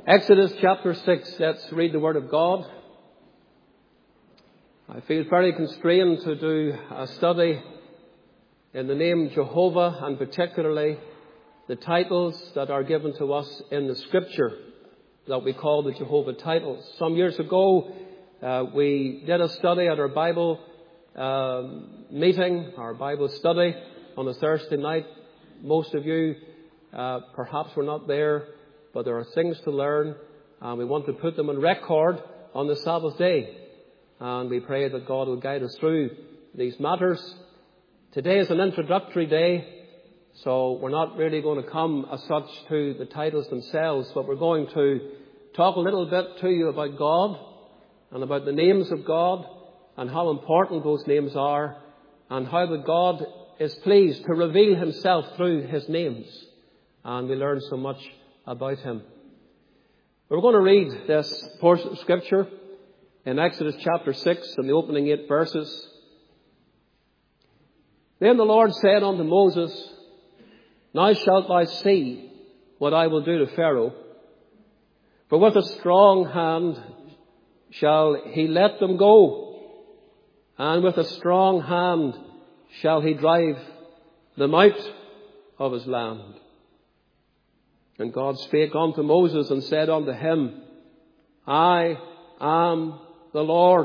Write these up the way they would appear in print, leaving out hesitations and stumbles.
Exodus chapter 6, let's read the Word of God. I feel very constrained to do a study in the name Jehovah, and particularly the titles that are given to us in the Scripture that we call the Jehovah titles. Some years ago, we did a study at our Bible meeting, our Bible study on a Thursday night. Most of you perhaps were not there, but there are things to learn, and we want to put them on record on the Sabbath day. And we pray that God will guide us through these matters. Today is an introductory day, so we're not really going to come as such to the titles themselves, but we're going to talk a little bit to you about God and about the names of God and how important those names are and how that God is pleased to reveal himself through his names. And we learn so much about him. We're going to read this portion of Scripture in Exodus chapter 6 and the opening 8 verses. Then the Lord said unto Moses, Now shalt thou see what I will do to Pharaoh. For with a strong hand shall he let them go, and with a strong hand shall he drive them out of his land. And God spake unto Moses and said unto him, I am the Lord.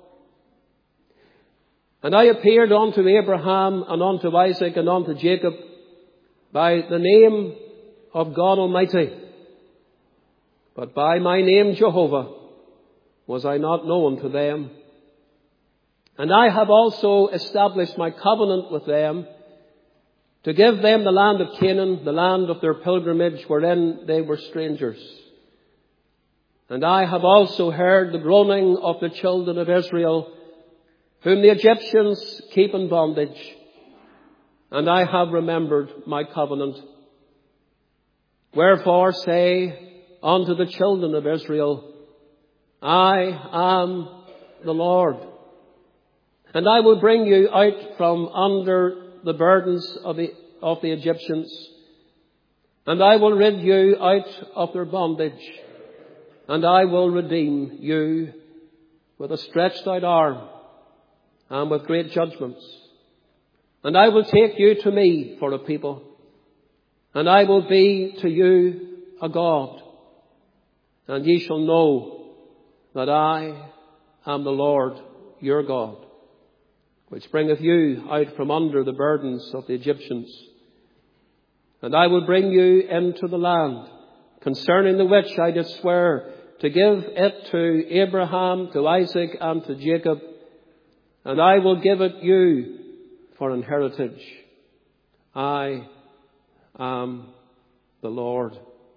And I appeared unto Abraham and unto Isaac and unto Jacob by the name of God Almighty. But by my name Jehovah was I not known to them. And I have also established my covenant with them, to give them the land of Canaan, the land of their pilgrimage, wherein they were strangers. And I have also heard the groaning of the children of Israel, whom the Egyptians keep in bondage. And I have remembered my covenant. Wherefore say unto the children of Israel, I am the Lord. And I will bring you out from under the burdens of the Egyptians, and I will rid you out of their bondage, and I will redeem you with a stretched out arm and with great judgments. And I will take you to me for a people, and I will be to you a God, and ye shall know that I am the Lord your God, which bringeth you out from under the burdens of the Egyptians. And I will bring you into the land, concerning the which I did swear to give it to Abraham, to Isaac, and to Jacob. And I will give it you for an heritage. I am the Lord.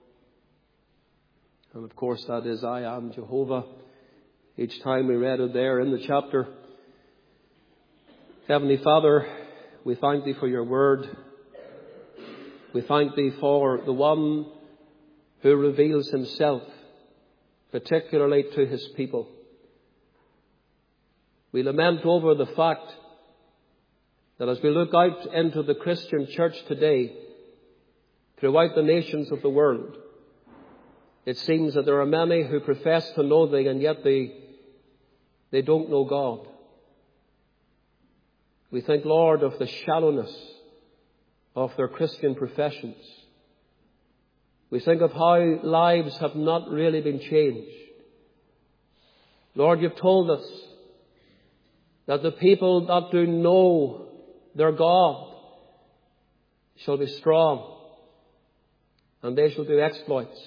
And of course that is I am Jehovah. Each time we read it there in the chapter. Heavenly Father, we thank Thee for Your word. We thank Thee for the one who reveals Himself, particularly to His people. We lament over the fact that as we look out into the Christian church today, throughout the nations of the world, it seems that there are many who profess to know Thee, and yet they don't know God. We think, Lord, of the shallowness of their Christian professions. We think of how lives have not really been changed. Lord, You've told us that the people that do know their God shall be strong, and they shall do exploits.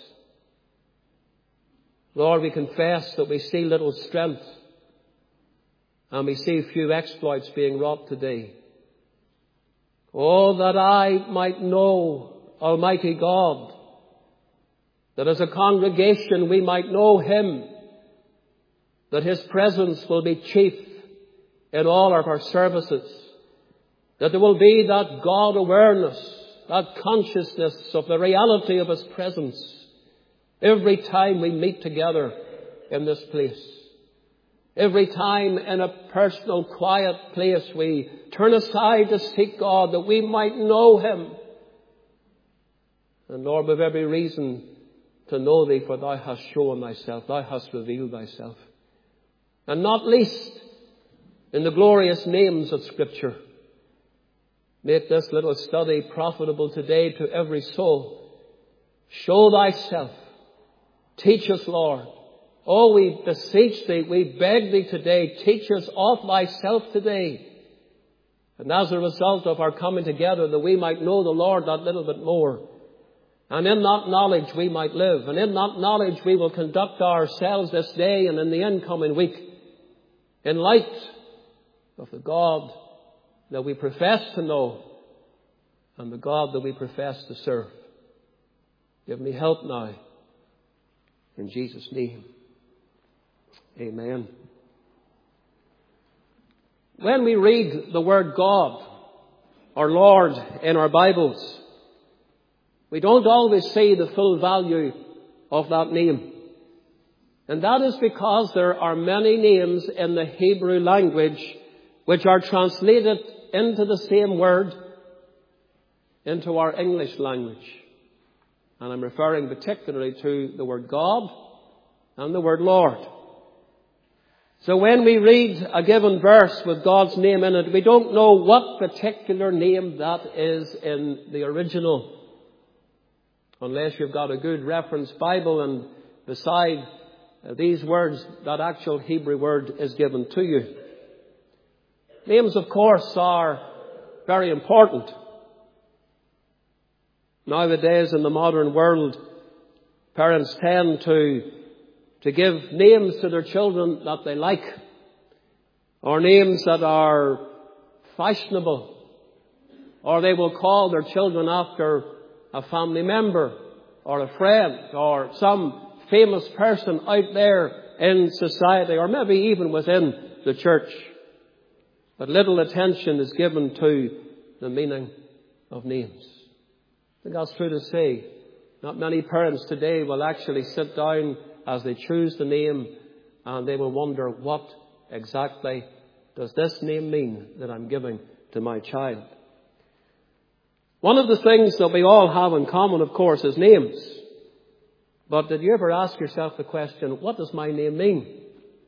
Lord, we confess that we see little strength, and we see few exploits being wrought today. Oh, that I might know Almighty God, that as a congregation we might know Him, that His presence will be chief in all of our services, that there will be that God awareness, that consciousness of the reality of His presence every time we meet together in this place. Every time in a personal, quiet place we turn aside to seek God, that we might know Him. And Lord, we've every reason to know thee, for thou hast shown thyself, thou hast revealed thyself. And not least in the glorious names of Scripture. Make this little study profitable today to every soul. Show thyself. Teach us, Lord. Oh, we beseech thee, we beg thee today, teach us of thyself today. And as a result of our coming together, that we might know the Lord that little bit more. And in that knowledge we might live. And in that knowledge we will conduct ourselves this day and in the incoming week in light of the God that we profess to know and the God that we profess to serve. Give me help now. In Jesus' name. Amen. When we read the word God or Lord in our Bibles, we don't always see the full value of that name. And that is because there are many names in the Hebrew language which are translated into the same word into our English language. And I'm referring particularly to the word God and the word Lord. So when we read a given verse with God's name in it, we don't know what particular name that is in the original. Unless you've got a good reference Bible and beside these words, that actual Hebrew word is given to you. Names, of course, are very important. Nowadays in the modern world, parents tend to give names to their children that they like, or names that are fashionable, or they will call their children after a family member or a friend or some famous person out there in society, or maybe even within the church. But little attention is given to the meaning of names. I think that's true to say. Not many parents today will actually sit down as they choose the name and they will wonder, what exactly does this name mean that I'm giving to my child? One of the things that we all have in common, of course, is names. But did you ever ask yourself the question, what does my name mean?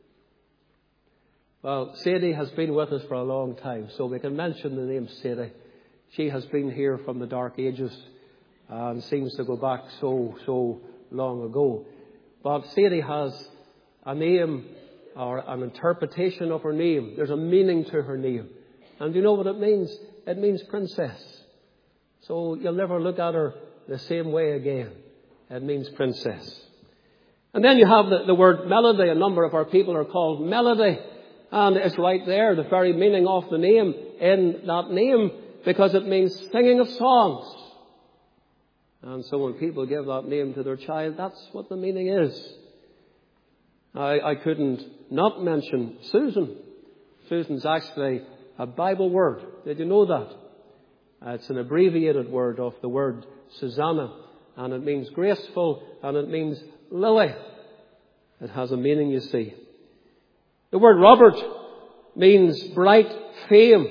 Well, Sadie has been with us for a long time, so we can mention the name Sadie. She has been here from the dark ages and seems to go back so long ago. But Sadie has a name or an interpretation of her name. There's a meaning to her name. And do you know what it means? It means princess. So you'll never look at her the same way again. It means princess. And then you have the word melody. A number of our people are called Melody. And it's right there, the very meaning of the name in that name, because it means singing of songs. And so when people give that name to their child, that's what the meaning is. I couldn't not mention Susan. Susan's actually a Bible word. Did you know that? It's an abbreviated word of the word Susanna. And it means graceful, and it means lily. It has a meaning, you see. The word Robert means bright fame.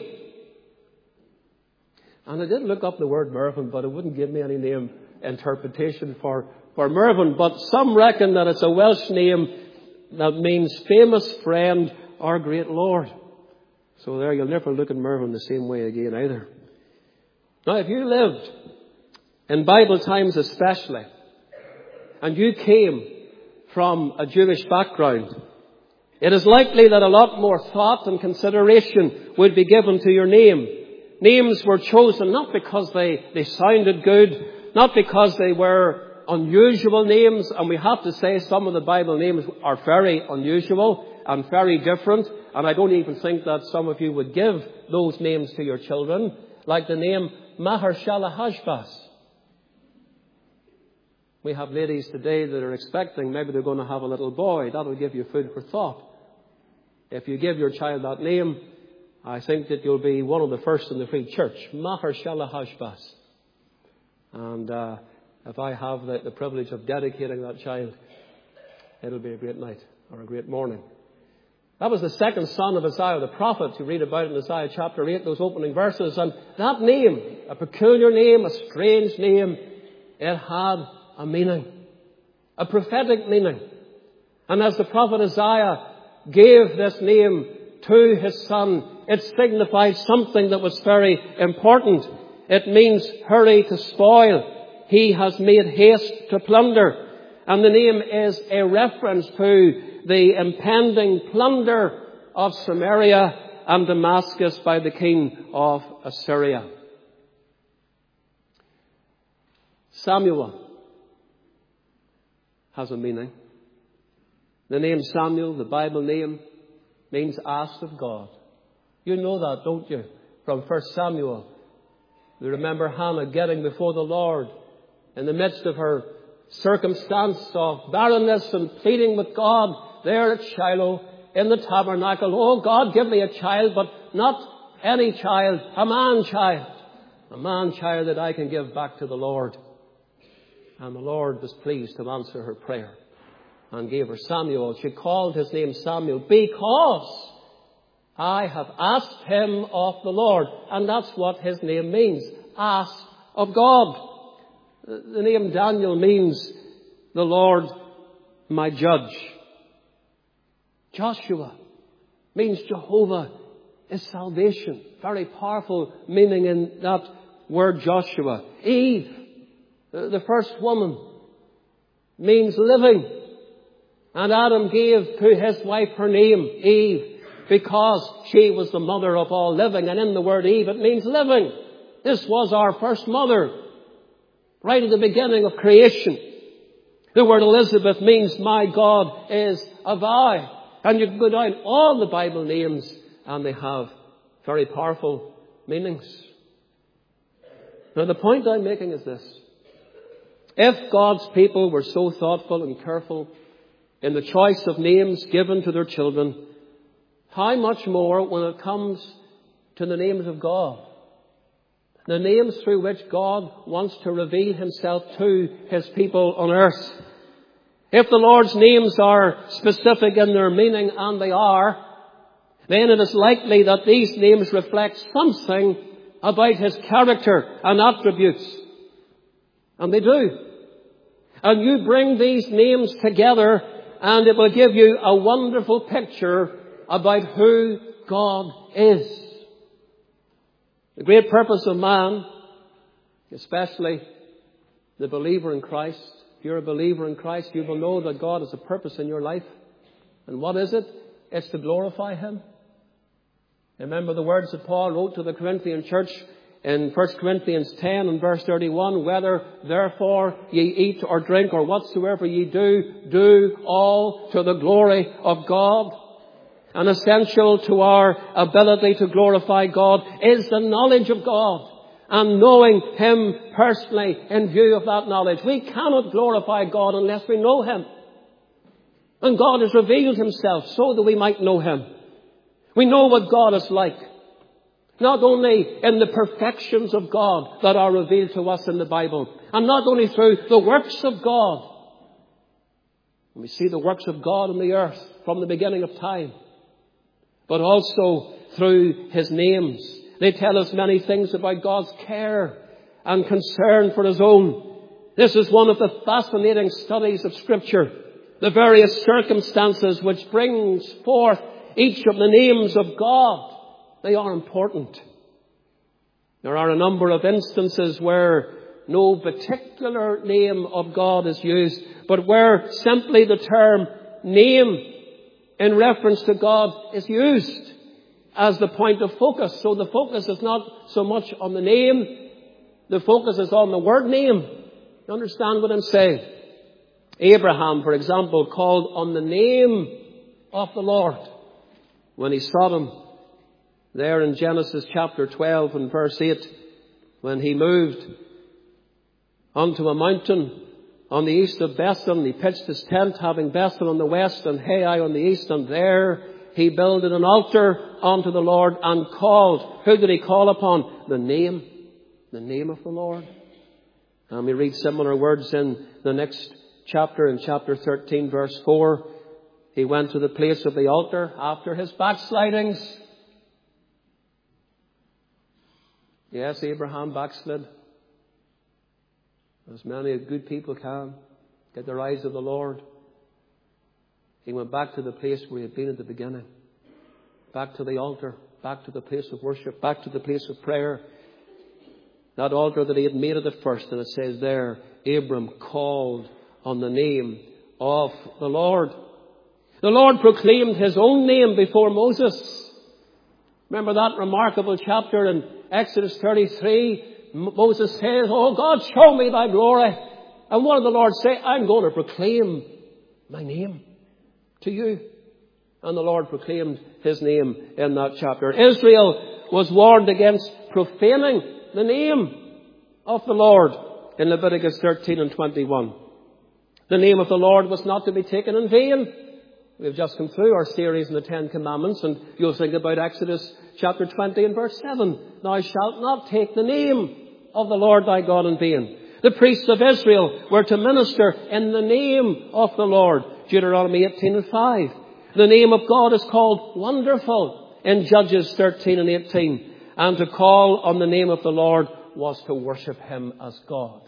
And I did look up the word Mervyn, but it wouldn't give me any name interpretation for Mervyn. But some reckon that it's a Welsh name that means famous friend or great lord. So there, you'll never look at Mervyn the same way again either. Now, if you lived in Bible times especially, and you came from a Jewish background, it is likely that a lot more thought and consideration would be given to your name. Names were chosen not because they sounded good, not because they were unusual names, and we have to say some of the Bible names are very unusual and very different, and I don't even think that some of you would give those names to your children, like the name Maher-shalal-hash-baz. We have ladies today that are expecting maybe they're going to have a little boy. That will give you food for thought. If you give your child that name, I think that you'll be one of the first in the free church. Maher-shalal-hash-baz. And if I have the privilege of dedicating that child, it'll be a great night or a great morning. That was the second son of Isaiah the prophet. You read about it in Isaiah chapter 8, those opening verses. And that name, a peculiar name, a strange name, it had a meaning. a prophetic meaning. And as the prophet Isaiah gave this name to his son, it signified something that was very important. It means hurry to spoil. He has made haste to plunder. And the name is a reference to the impending plunder of Samaria and Damascus by the king of Assyria. Samuel has a meaning. The name Samuel, the Bible name, means asked of God. You know that, don't you? From 1 Samuel. We remember Hannah getting before the Lord in the midst of her circumstance of barrenness and pleading with God there at Shiloh in the tabernacle. Oh God, give me a child, but not any child, a man child. A man child that I can give back to the Lord. And the Lord was pleased to answer her prayer and gave her Samuel. She called his name Samuel because I have asked him of the Lord. And that's what his name means. Ask of God. The name Daniel means the Lord my judge. Joshua means Jehovah is salvation. Very powerful meaning in that word Joshua. Eve, the first woman, means living. And Adam gave to his wife her name, Eve, because she was the mother of all living. And in the word Eve, it means living. This was our first mother, right at the beginning of creation. The word Elizabeth means my God is a vow. And you can go down all the Bible names, and they have very powerful meanings. Now, the point I'm making is this. If God's people were so thoughtful and careful in the choice of names given to their children, how much more when it comes to the names of God? The names through which God wants to reveal himself to his people on earth. If the Lord's names are specific in their meaning, and they are, then it is likely that these names reflect something about his character and attributes. And they do. And you bring these names together, and it will give you a wonderful picture about who God is. The great purpose of man, especially the believer in Christ, if you're a believer in Christ, you will know that God has a purpose in your life. And what is it? It's to glorify him. Remember the words that Paul wrote to the Corinthian church in 1 Corinthians 10 and verse 31, whether therefore ye eat or drink or whatsoever ye do, do all to the glory of God. And essential to our ability to glorify God is the knowledge of God and knowing him personally in view of that knowledge. We cannot glorify God unless we know him. And God has revealed himself so that we might know him. We know what God is like. Not only in the perfections of God that are revealed to us in the Bible, and not only through the works of God. We see the works of God on the earth from the beginning of time, but also through his names. They tell us many things about God's care and concern for his own. This is one of the fascinating studies of Scripture. The various circumstances which brings forth each of the names of God. They are important. There are a number of instances where no particular name of God is used, but where simply the term name in reference to God is used as the point of focus. So the focus is not so much on the name, the focus is on the word name. You understand what I'm saying? Abraham, for example, called on the name of the Lord when he saw him there in Genesis chapter 12 and verse 8, when he moved onto a mountain on the east of Bethel. He pitched his tent, having Bethel on the west and Hai on the east, and there he builded an altar unto the Lord and called. Who did he call upon? The name of the Lord. And we read similar words in the next chapter, in chapter 13, verse 4. He went to the place of the altar after his backslidings. Yes, Abraham backslid, as many good people can. get their eyes of the Lord. He went back to the place where he had been at the beginning. Back to the altar. Back to the place of worship. Back to the place of prayer. That altar that he had made at the first. And it says there, Abram called on the name of the Lord. The Lord proclaimed his own name before Moses. Remember that remarkable chapter in Exodus 33? Moses says, "Oh God, show me thy glory." And what did the Lord say? "I'm going to proclaim my name to you." And the Lord proclaimed his name in that chapter. Israel was warned against profaning the name of the Lord in Leviticus 13 and 21. The name of the Lord was not to be taken in vain. We've just come through our series on the Ten Commandments, and you'll think about Exodus chapter 20 and verse 7. "Thou shalt not take the name of the Lord thy God in vain." The priests of Israel were to minister in the name of the Lord. Deuteronomy 18 and 5. The name of God is called Wonderful in Judges 13 and 18. And to call on the name of the Lord was to worship him as God.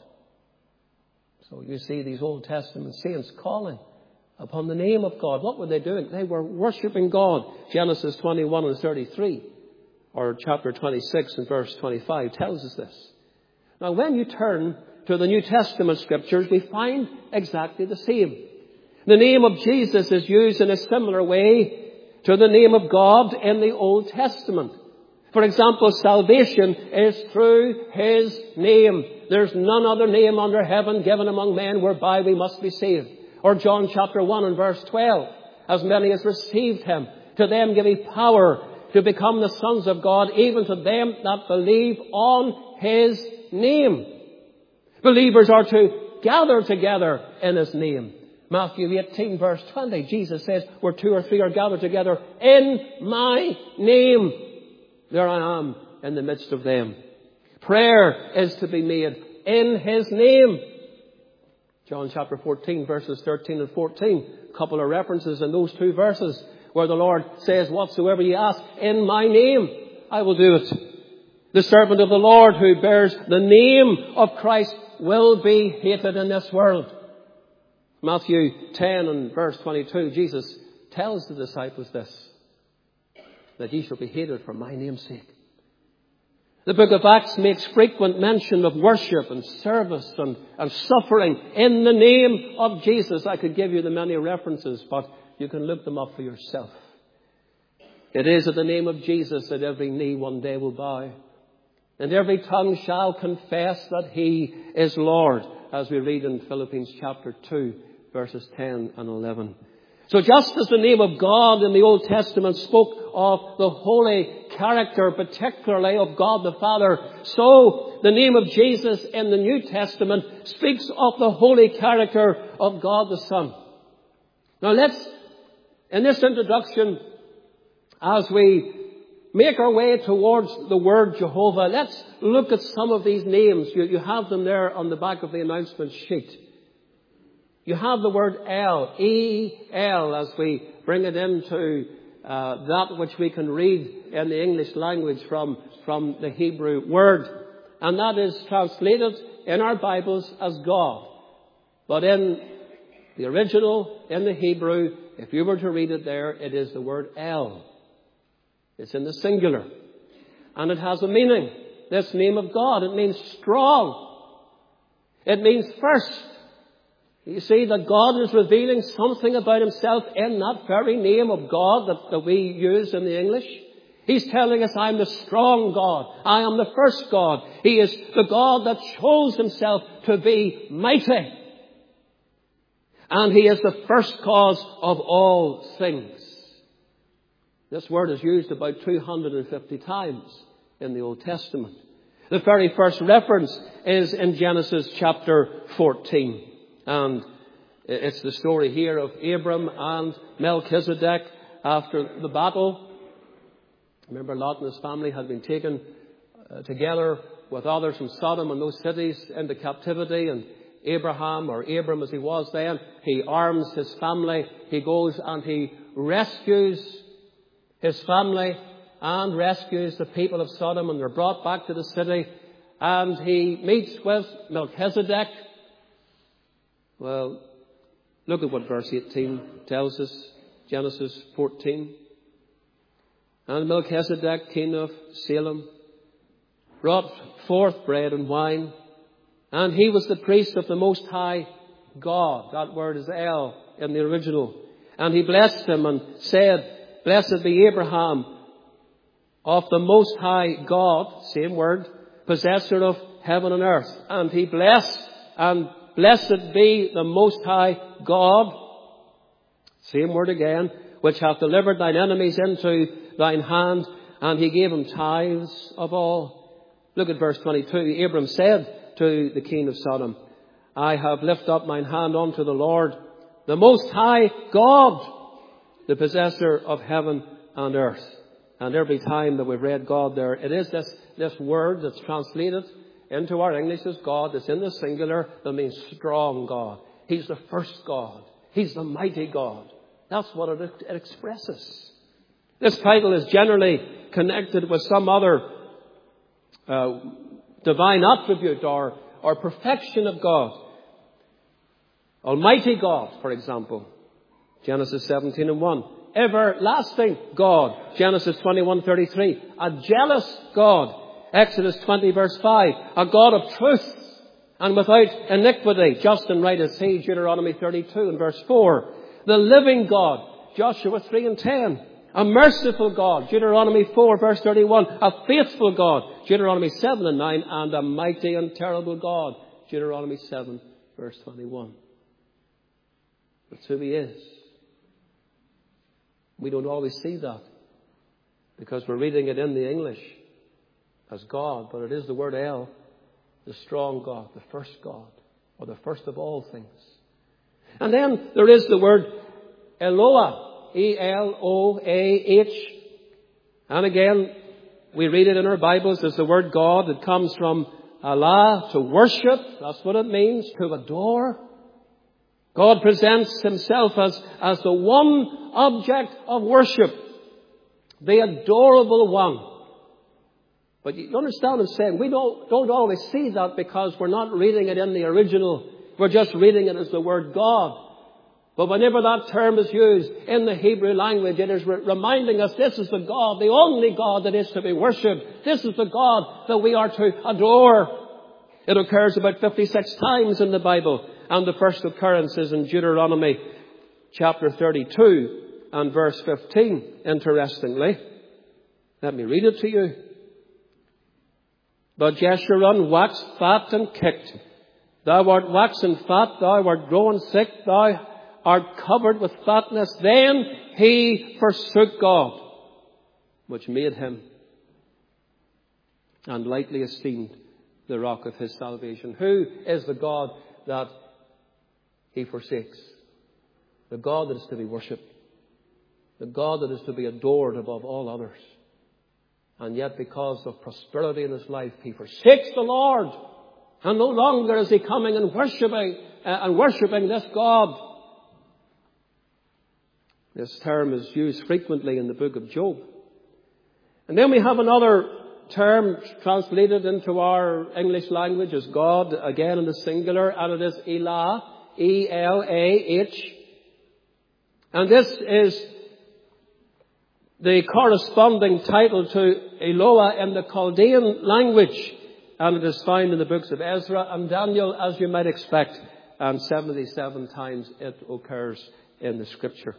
So you see these Old Testament saints calling upon the name of God. What were they doing? They were worshipping God. Genesis 21 and 33, or chapter 26 and verse 25 tells us this. Now, when you turn to the New Testament scriptures, we find exactly the same. The name of Jesus is used in a similar way to the name of God in the Old Testament. For example, salvation is through his name. There's none other name under heaven given among men whereby we must be saved. Or John chapter 1 and verse 12. As many as received him, to them give he power to become the sons of God, even to them that believe on his name. Believers are to gather together in his name. Matthew 18 verse 20, Jesus says, "Where two or three are gathered together in my name, there I am in the midst of them." Prayer is to be made in his name. John chapter 14 verses 13 and 14. A couple of references in those two verses where the Lord says, "Whatsoever ye ask in my name, I will do it." The servant of the Lord who bears the name of Christ will be hated in this world. Matthew 10 and verse 22, Jesus tells the disciples this, that ye shall be hated for my name's sake. The book of Acts makes frequent mention of worship and service and suffering in the name of Jesus. I could give you the many references, but you can look them up for yourself. It is at the name of Jesus that every knee one day will bow, and every tongue shall confess that he is Lord, as we read in Philippians chapter 2, verses 10 and 11. So just as the name of God in the Old Testament spoke of the holy character, particularly of God the Father, so the name of Jesus in the New Testament speaks of the holy character of God the Son. Now in this introduction, as we make our way towards the word Jehovah, let's look at some of these names. You have them there on the back of the announcement sheet. You have the word El, E-L, as we bring it into that which we can read in the English language from the Hebrew word. And that is translated in our Bibles as God. But in the original, in the Hebrew, if you were to read it there, it is the word El. It's in the singular. And it has a meaning. This name of God, it means strong. It means first. You see that God is revealing something about himself in that very name of God that we use in the English. He's telling us, I'm the strong God. I am the first God. He is the God that shows himself to be mighty. And he is the first cause of all things. This word is used about 250 times in the Old Testament. The very first reference is in Genesis chapter 14. And it's the story here of Abram and Melchizedek after the battle. Remember, Lot and his family had been taken together with others from Sodom and those cities into captivity. And Abraham, or Abram as he was then, he arms his family. He goes and he rescues his family and rescues the people of Sodom. And they're brought back to the city. And he meets with Melchizedek. Well, Look at what verse 18 tells us. Genesis 14. And Melchizedek, king of Salem, brought forth bread and wine, and he was the priest of the Most High God. That word is El in the original. And he blessed him and said, Blessed be Abraham of the Most High God, same word, possessor of heaven and earth. And he blessed, and blessed be the Most High God, same word again, which hath delivered thine enemies into thine hand, and he gave him tithes of all. Look at verse 22. Abram said to the king of Sodom, I have lifted up mine hand unto the Lord, the Most High God, the possessor of heaven and earth. And every time that we've read God there, it is this word that's translated into our English as God. It's in the singular. That means strong God. He's the first God. He's the mighty God. That's what it expresses. This title is generally connected with some other divine attribute or perfection of God. Almighty God, for example, Genesis 17:1. Everlasting God, Genesis 21:33. A jealous God, Exodus 20 verse 5. A God of truth and without iniquity, just and right as he, Deuteronomy 32 and verse 4. The living God, Joshua 3 and 10. A merciful God, Deuteronomy 4 verse 31. A faithful God, Deuteronomy 7 and 9. And a mighty and terrible God, Deuteronomy 7 verse 21. That's who he is. We don't always see that because we're reading it in the English as God, but it is the word El, the strong God, the first God, or the first of all things. And then there is the word Eloah, E-L-O-A-H. And again, we read it in our Bibles as the word God. It comes from Allah, to worship. That's what it means, to adore. God presents himself as the one object of worship, the adorable one. But you understand what I'm saying? We don't always see that because we're not reading it in the original. We're just reading it as the word God. But whenever that term is used in the Hebrew language, it is reminding us this is the God, the only God that is to be worshipped. This is the God that we are to adore. It occurs about 56 times in the Bible. And the first occurrence is in Deuteronomy chapter 32 and verse 15, interestingly. Let me read it to you. But Jeshurun waxed fat and kicked. Thou art waxen fat, thou art growing sick, thou art covered with fatness. Then he forsook God, which made him, and lightly esteemed the rock of his salvation. Who is the God that he forsakes? The God that is to be worshipped. The God that is to be adored above all others. And yet because of prosperity in his life, he forsakes the Lord. And no longer is he coming and worshipping this God. This term is used frequently in the book of Job. And then we have another term translated into our English language as God, again in the singular, and it is Elah, E-L-A-H. And this is the corresponding title to Eloah in the Chaldean language. And it is found in the books of Ezra and Daniel, as you might expect. And 77 times it occurs in the scripture.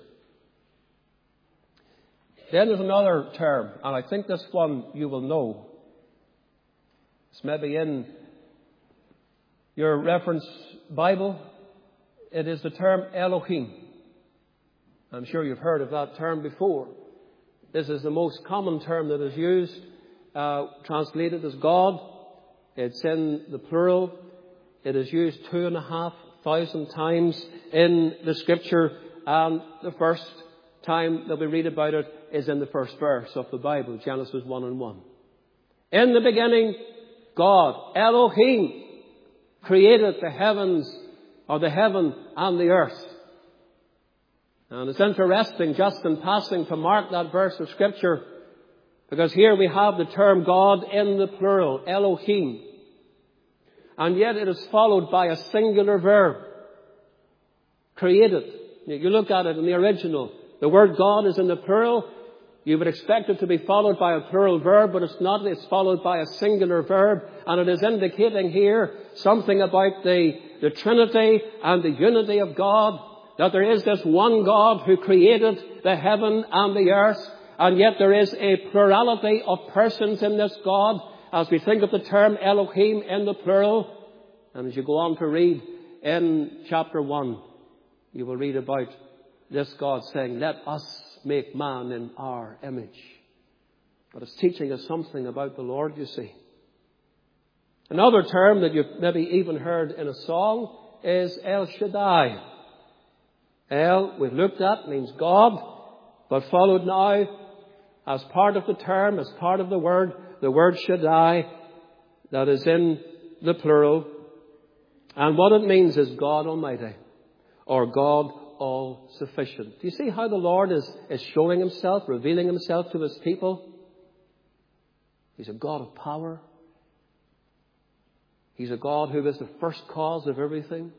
Then there's another term, and I think this one you will know. It's maybe in your reference Bible. It is the term Elohim. I'm sure you've heard of that term before. This is the most common term that is used, translated as God. It's in the plural. It is used 2,500 times in the scripture, and the first time that we read about it is in the first verse of the Bible, Genesis 1:1. In the beginning, God, Elohim, created the heavens, or the heaven and the earth. And it's interesting, just in passing, to mark that verse of scripture, because here we have the term God in the plural, created. You look at it in the original. The word God is in the plural. You would expect it to be followed by a plural verb, but it's not. It's followed by a singular verb. And it is indicating here something about the Trinity and the unity of God. That there is this one God who created the heaven and the earth. And yet there is a plurality of persons in this God. As we think of the term Elohim in the plural. And as you go on to read in chapter 1, you will read about this God saying, let us make man in our image. But it's teaching us something about the Lord, you see. Another term that you've maybe even heard in a song is El Shaddai. El, we've looked at, means God, but followed now as part of the term, as part of the word Shaddai, that is in the plural. And what it means is God Almighty, or God all-sufficient. Do you see how the Lord is showing himself, revealing himself to his people? He's a God of power. He's a God who is the first cause of everything.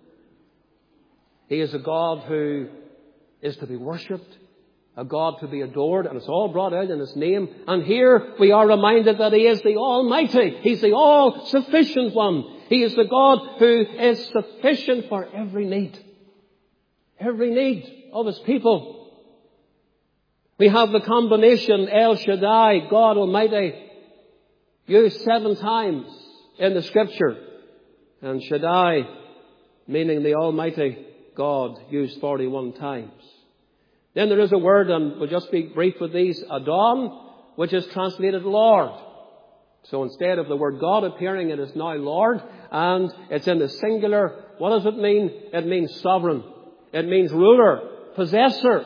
He is a God who is to be worshipped, a God to be adored, and it's all brought out in his name. And here we are reminded that he is the Almighty. He's the all-sufficient one. He is the God who is sufficient for every need. Every need of his people. We have the combination El Shaddai, God Almighty, used 7 times in the Scripture. And Shaddai, meaning the Almighty God, used 41 times. Then there is a word, and we'll just be brief with these, Adon, which is translated Lord. So instead of the word God appearing, it is now Lord, and it's in the singular. What does it mean? It means sovereign. It means ruler, possessor.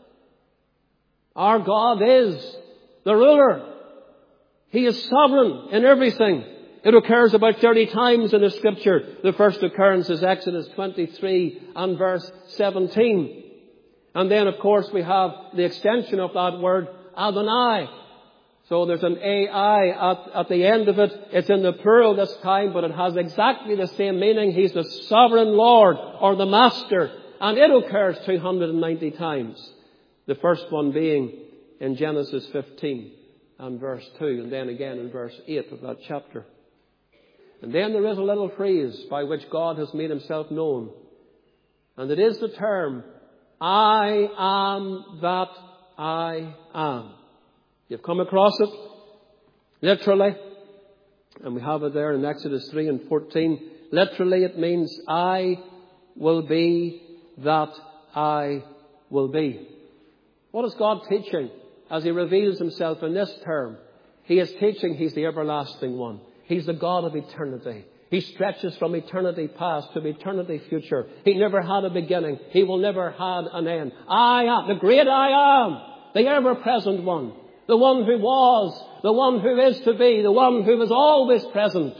Our God is the ruler. He is sovereign in everything. It occurs about 30 times in the Scripture. The first occurrence is Exodus 23 and verse 17. And then, of course, we have the extension of that word, Adonai. So there's an AI at the end of it. It's in the plural this time, but it has exactly the same meaning. He's the sovereign Lord, or the Master. And it occurs 290 times. The first one being in Genesis 15 and verse 2, and then again in verse 8 of that chapter. And then there is a little phrase by which God has made himself known. And it is the term, I am that I am. You've come across it, literally. And we have it there in Exodus 3 and 14. Literally it means, I will be that I will be. What is God teaching as he reveals himself in this term? He is teaching he's the everlasting one. He's the God of eternity. He stretches from eternity past to eternity future. He never had a beginning. He will never have an end. I am, the great I am, the ever-present one, the one who was, the one who is to be, the one who is always present.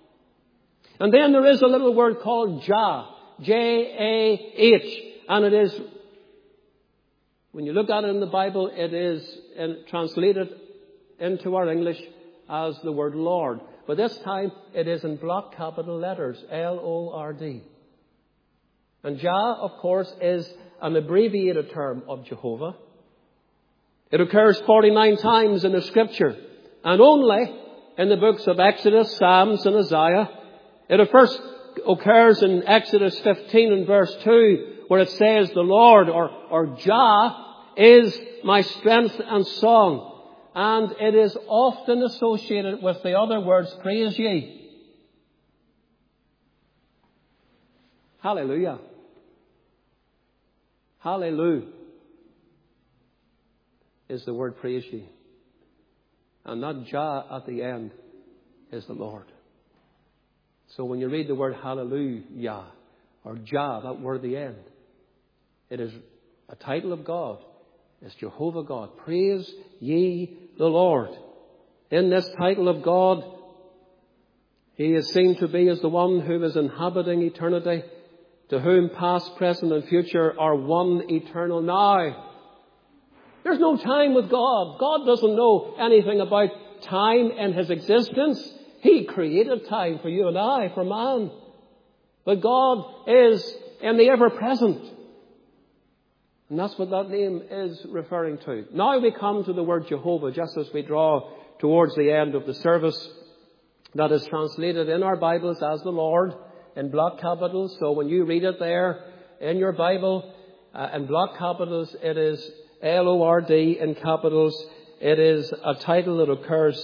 And then there is a little word called Jah. J-A-H. And it is, when you look at it in the Bible, it is translated into our English as the word Lord. But this time it is in block capital letters, L-O-R-D. And Jah, of course, is an abbreviated term of Jehovah. It occurs 49 times in the Scripture, and only in the books of Exodus, Psalms, and Isaiah. It first occurs in Exodus 15 and verse 2, where it says, the Lord, or Jah, is my strength and song. And it is often associated with the other words, praise ye. Hallelujah. Hallelujah is the word praise ye. And that Jah at the end is the Lord. So when you read the word hallelujah or Jah, that word at the end, it is a title of God. It's Jehovah God. Praise ye the Lord. In this title of God, he is seen to be as the one who is inhabiting eternity, to whom past, present and future are one eternal now. There's no time with God. God doesn't know anything about time in his existence. He created time for you and I, for man. But God is in the ever-present. And that's what that name is referring to. Now we come to the word Jehovah, just as we draw towards the end of the service. That is translated in our Bibles as the Lord in block capitals. So when you read it there in your Bible in block capitals, it is L-O-R-D in capitals. It is a title that occurs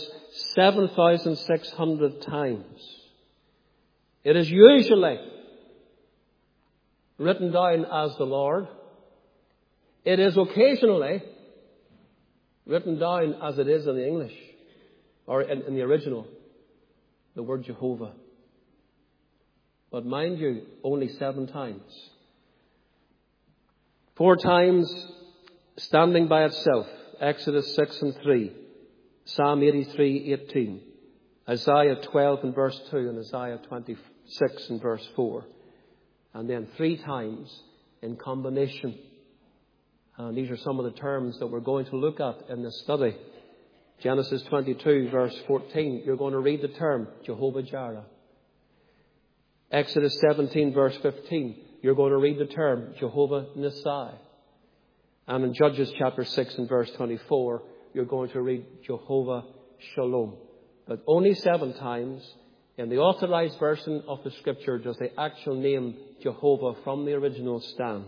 7,600 times. It is usually written down as the Lord. It is occasionally written down as it is in the English, or in the original, the word Jehovah. But mind you, only 7 times. 4 times standing by itself, Exodus 6 and 3, Psalm 83, 18, Isaiah 12 and verse 2, and Isaiah 26 and verse 4. And then 3 times in combination. And these are some of the terms that we're going to look at in this study. Genesis 22 verse 14, you're going to read the term Jehovah Jireh. Exodus 17 verse 15, you're going to read the term Jehovah Nissi. And in Judges chapter 6 and verse 24, you're going to read Jehovah Shalom. But only 7 times in the authorized version of the scripture does the actual name Jehovah from the original stand.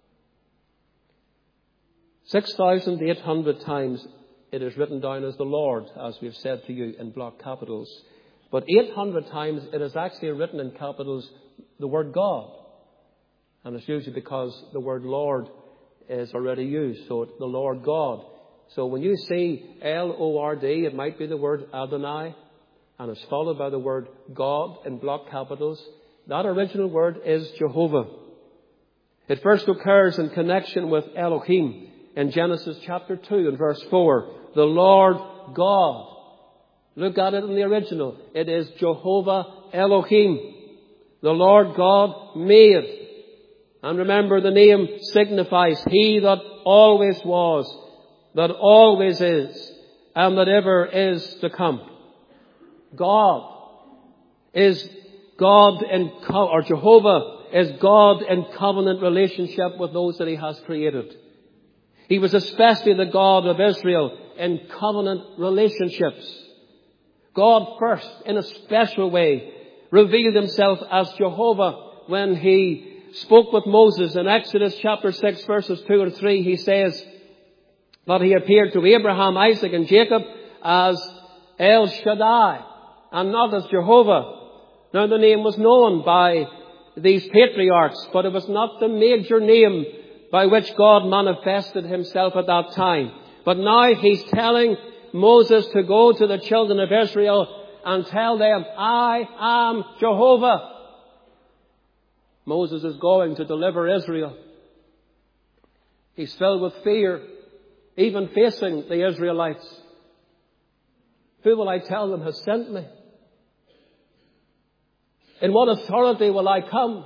6,800 times it is written down as the Lord, as we've said to you in block capitals. But 800 times it is actually written in capitals the word God. And it's usually because the word Lord is already used. So the Lord God. So when you see L-O-R-D, it might be the word Adonai, and it's followed by the word God in block capitals. That original word is Jehovah. It first occurs in connection with Elohim in Genesis chapter 2 and verse 4. The Lord God. Look at it in the original. It is Jehovah Elohim. The Lord God made. And remember, the name signifies He that always was, that always is, and that ever is to come. God is God or Jehovah is God in covenant relationship with those that He has created. He was especially the God of Israel in covenant relationships. God first, in a special way, revealed Himself as Jehovah when He spoke with Moses in Exodus chapter 6 verses 2 and 3. He says that He appeared to Abraham, Isaac and Jacob as El Shaddai and not as Jehovah. Now the name was known by these patriarchs, but it was not the major name by which God manifested Himself at that time. But now He's telling Moses to go to the children of Israel and tell them, I am Jehovah. Moses is going to deliver Israel. He's filled with fear, even facing the Israelites. Who will I tell them has sent me? In what authority will I come?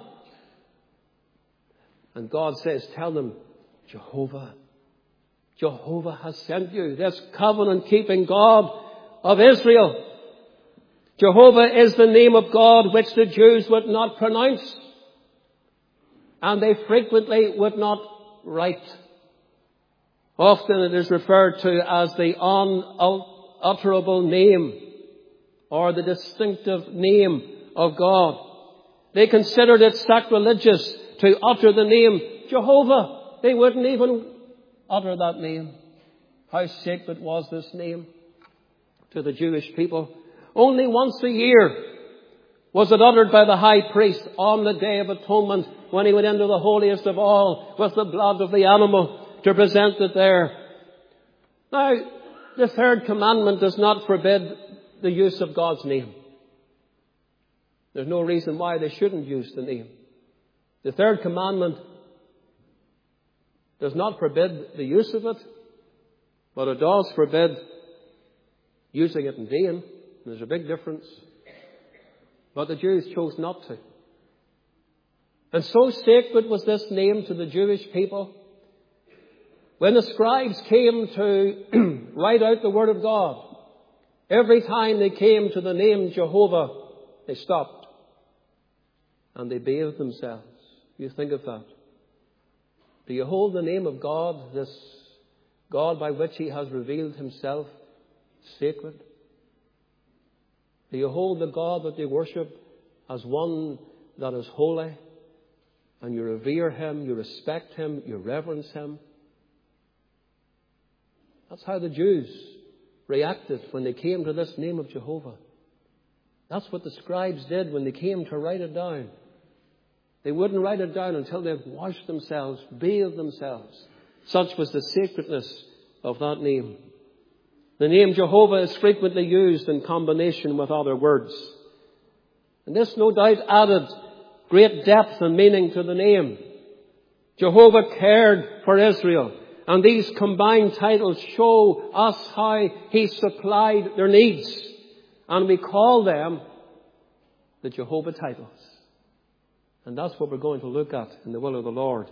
And God says, tell them, Jehovah. Jehovah has sent you, this covenant-keeping God of Israel. Jehovah is the name of God which the Jews would not pronounce, and they frequently would not write. Often it is referred to as the unutterable name, or the distinctive name of God. They considered it sacrilegious to utter the name Jehovah. They wouldn't even utter that name. How sacred was this name to the Jewish people? Only once a year was it uttered by the high priest on the Day of Atonement, when he went into the holiest of all with the blood of the animal to present it there. Now, the third commandment does not forbid the use of God's name. There's no reason why they shouldn't use the name. The third commandment does not forbid the use of it, but it does forbid using it in vain. There's a big difference. But the Jews chose not to. And so sacred was this name to the Jewish people. When the scribes came to write out the Word of God, every time they came to the name Jehovah, they stopped and they bathed themselves. You think of that. Do you hold the name of God, this God by which He has revealed Himself, sacred? Do you hold the God that you worship as one that is holy, and you revere Him, you respect Him, you reverence Him? That's how the Jews reacted when they came to this name of Jehovah. That's what the scribes did when they came to write it down. They wouldn't write it down until they had washed themselves, bathed themselves. Such was the sacredness of that name. The name Jehovah is frequently used in combination with other words. And this no doubt added great depth and meaning to the name. Jehovah cared for Israel. And these combined titles show us how He supplied their needs. And we call them the Jehovah titles. And that's what we're going to look at in the will of the Lord.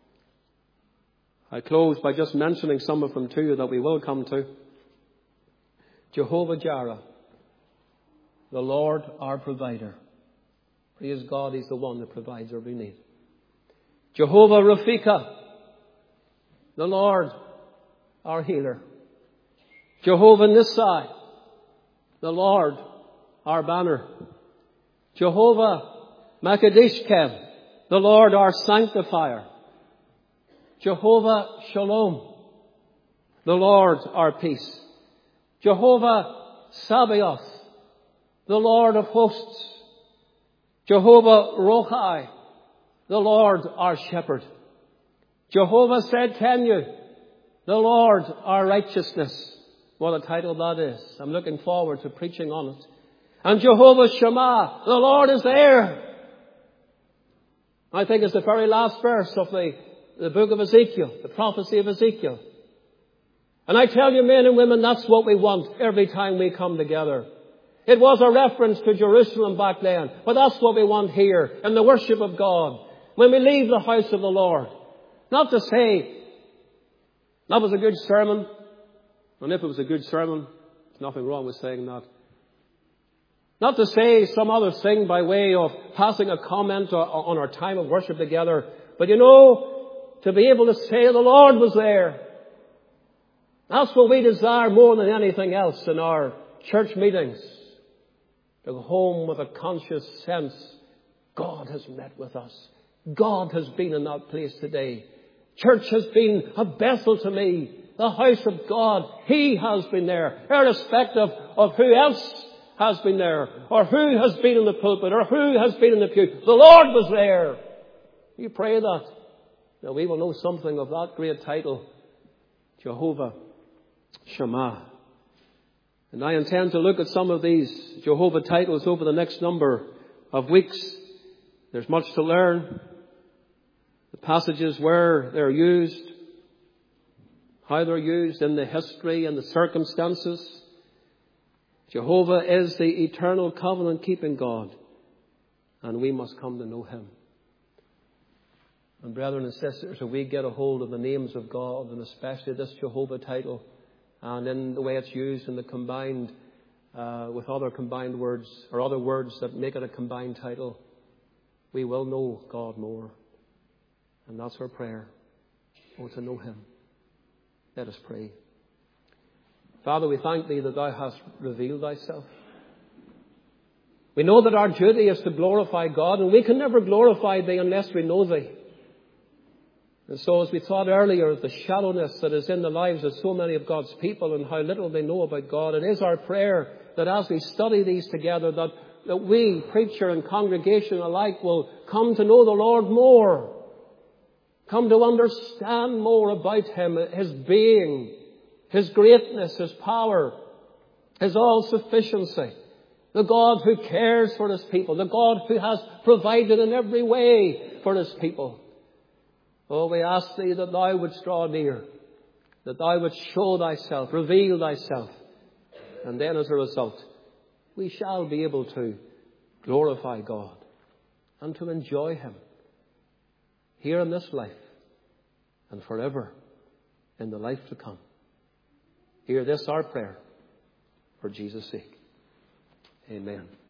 I close by just mentioning some of them to you that we will come to. Jehovah Jireh, the Lord our provider. Praise God, He's the one that provides every need. Jehovah Rafika, the Lord our healer. Jehovah Nissi, the Lord our banner. Jehovah Makadishkem, the Lord our sanctifier. Jehovah Shalom, the Lord our peace. Jehovah Sabaoth, the Lord of hosts. Jehovah Rochai, the Lord our shepherd. Jehovah Tsidkenu, the Lord our righteousness. What a title that is. I'm looking forward to preaching on it. And Jehovah Shammah, the Lord is there. I think it's the very last verse of the book of Ezekiel, the prophecy of Ezekiel. And I tell you, men and women, that's what we want every time we come together. It was a reference to Jerusalem back then, but that's what we want here in the worship of God. When we leave the house of the Lord, not to say, that was a good sermon. And if it was a good sermon, there's nothing wrong with saying that. Not to say some other thing by way of passing a comment on our time of worship together. But you know, to be able to say the Lord was there. That's what we desire more than anything else in our church meetings. To go home with a conscious sense, God has met with us. God has been in that place today. Church has been a Bethel to me. The house of God. He has been there. Irrespective of who else has been there, or who has been in the pulpit, or who has been in the pew. The Lord was there. You pray that. Now we will know something of that great title, Jehovah Shammah. And I intend to look at some of these Jehovah titles over the next number of weeks. There's much to learn. The passages where they're used, how they're used in the history and the circumstances. Jehovah is the eternal covenant-keeping God, and we must come to know Him. And brethren and sisters, if we get a hold of the names of God, and especially this Jehovah title, and in the way it's used in the combined, with other combined words, or other words that make it a combined title, we will know God more. And that's our prayer. Oh, to know Him. Let us pray. Father, we thank Thee that Thou hast revealed Thyself. We know that our duty is to glorify God, and we can never glorify Thee unless we know Thee. And so as we thought earlier of the shallowness that is in the lives of so many of God's people and how little they know about God, it is our prayer that as we study these together, that we, preacher and congregation alike, will come to know the Lord more. Come to understand more about Him, His being, His greatness, His power, His all-sufficiency. The God who cares for His people. The God who has provided in every way for His people. Oh, we ask Thee that Thou wouldst draw near. That Thou wouldst show Thyself, reveal Thyself. And then as a result, we shall be able to glorify God and to enjoy Him here in this life and forever in the life to come. Hear this our prayer for Jesus' sake. Amen.